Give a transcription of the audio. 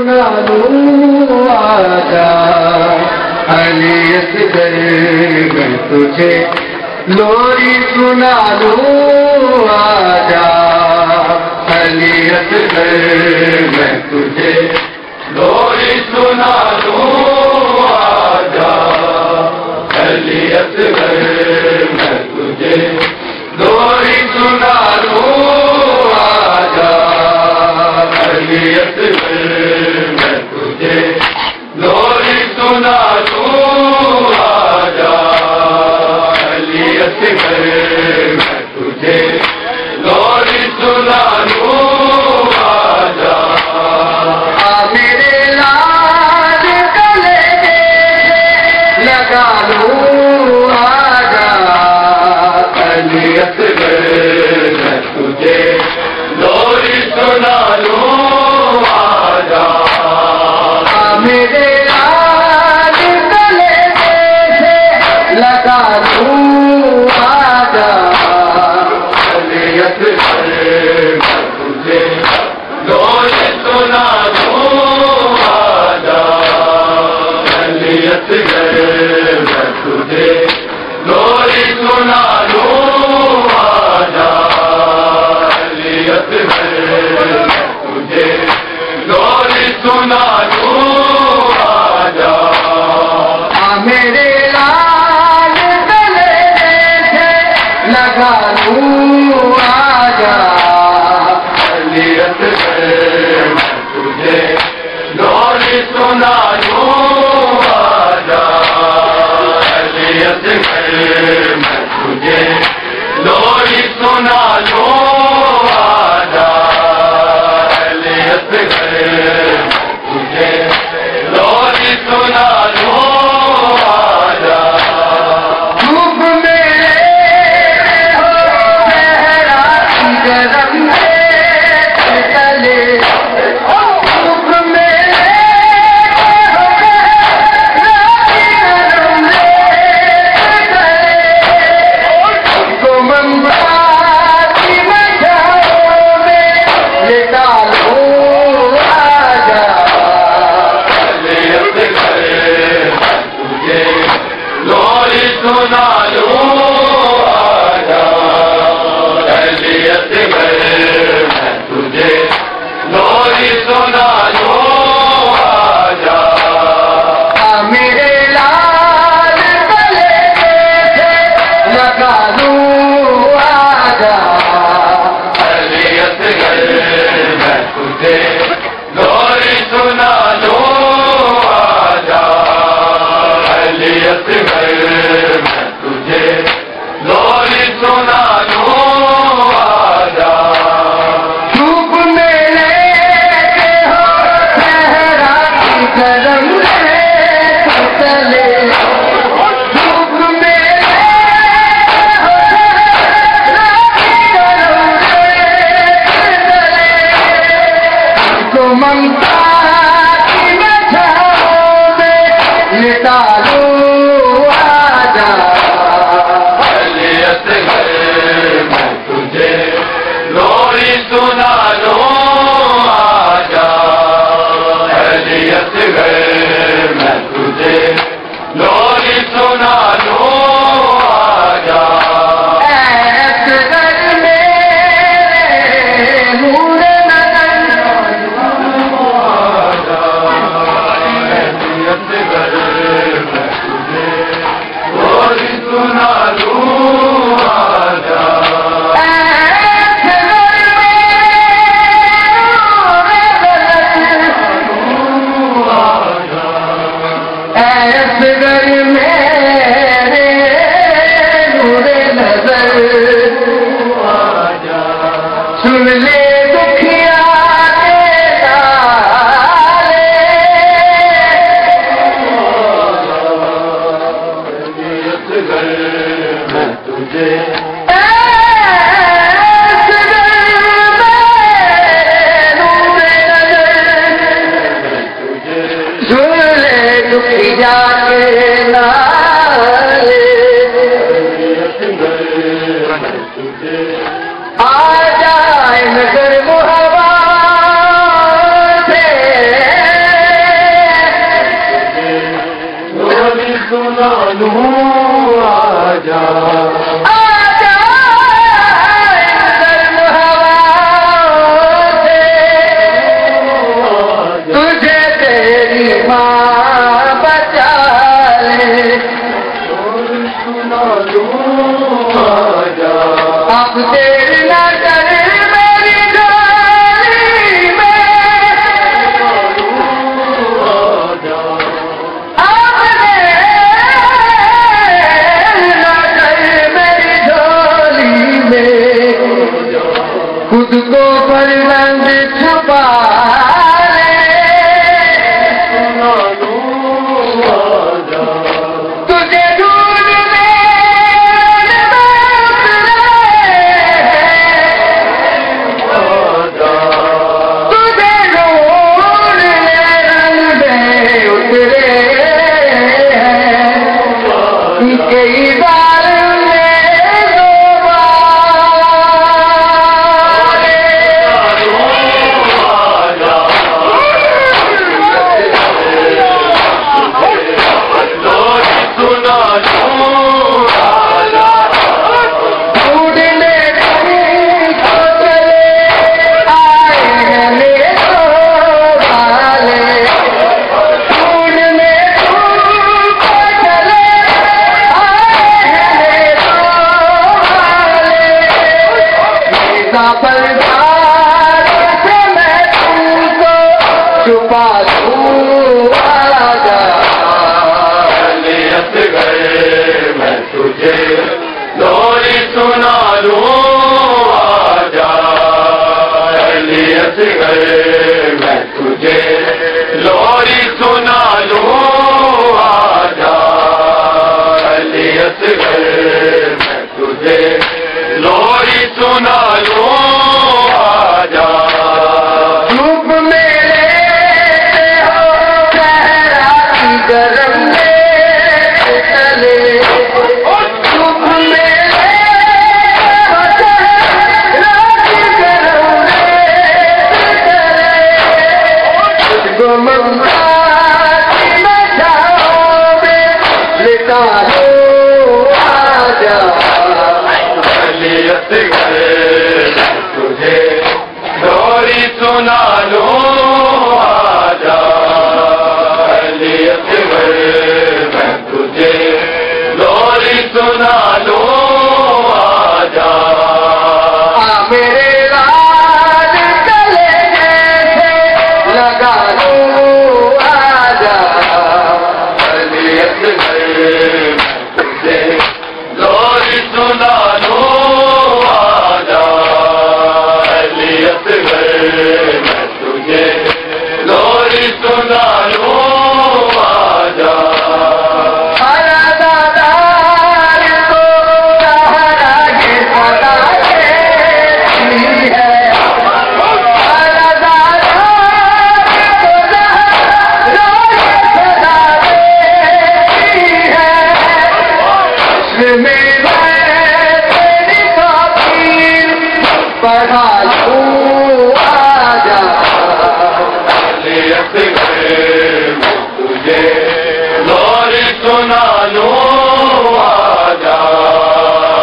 سنا لوں آجا علی اصغر میں تجھے لوری سنا لوں آجا علی اصغر میں تجھے لوری سنا لوں آجا علی اصغر میں تجھے لوری سنا لوں آجا علی اصغر میں تجھے لوری سنا لوں آجا علی اصغر میں تجھے لوری سنا لوں آجا میرے لال گلے لگا لوں آجا علی اصغر میں تجھے لوری سنا لوں آجا میرے لال گلے لگا لوں آجا علی اصغر میں تجھے لوری سنا لوں آجا علی اصغر میں تجھے لوری سنا لوں آجا علی اصغر میں تجھے لوری سنا لوں آجا میرے لال گلے لگا لوں آجا علی اصغر میں تجھے لوری سنا لوں آجا علی اصغر میں تجھے لوری سنا لوں آجا علی اصغر میں تجھے لوری سنا لوں آجا دھوپ میرے ہو صحرا کی گرم تلے دھوپ میرے ہو صحرا کی گرم تلے تو منبع کی مچھاؤں میں لٹا لوں آجا علی اصغر میں تجھے لوری سنا لوں آجا علی اصغر میں تجھے لوری سنا لوں آجا میرے لال گلے لگا لوں آجا علی اصغر میں تجھے لوری سنا لوں آجا علی اصغر میں تجھے لوری سنا لوں آجا دھوپ میرے ہو صحرا کی گرم تلے دھوپ میرے ہو صحرا کی گرم تلے تو ممتا کی مچھاؤں میں لٹا لوں آجا علی اصغر میں تجھے لوری سنا لوں آجا علی اصغر میں تجھے لوری سنا لوں آجا اصغر میرے نور نظر علی اصغر میں تجھے لوری سنا لوں آجا اصغر میرے نور نظر سن لے دکھیا کے نالے علی اصغر میں تجھے جا کے نالے آ جائے نگر محبا سے سنا لوں آجا اب دیر نہ کر میری ڈولی میں اب دیر نہ کر میری ڈولی میں خود کو بلند چھپا چھپا دوں آجا لیت گئے میں تجھے لوری سنا لوں آجا لیت گئے میں تجھے لوری سنا لوں آجا لیت گئے میں تجھے لوری سنا لوں آجا Mama